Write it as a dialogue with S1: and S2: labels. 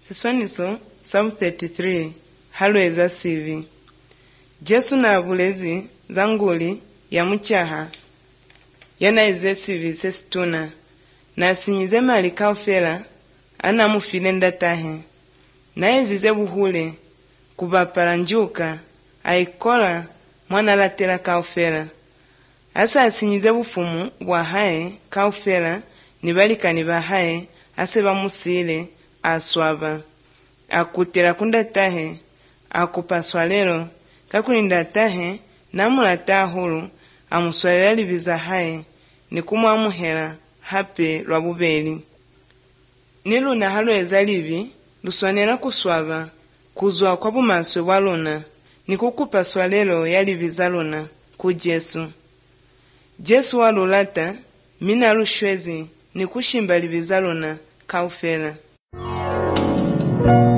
S1: Chiswaniso Psalm 33 halweza sivi. Jesu na abulezi zanguli ya muchaha yanaize sivi sesituna na asinyize mali kaufela ana mufile ndatahe na ezize buhule kubapala njuka aikola mwana latela kaufela asa asinyize bufumu bwa hae kaufela nibalikani bahae ase bamusile aswaba akutela kundatahe akupaswa lelo kakulinda tahe namulata hulu amuswalela libiza hae nikumwamuhela hape lwa bubeli. Niluna halweza libi luswanela kuswaba kuzwa kwa bumaswe bwa luna nikukupaswa lelo ya libiza luna ku Jesu. Jesu walulata mina lushwezi nikushimba libiza luna kaufela.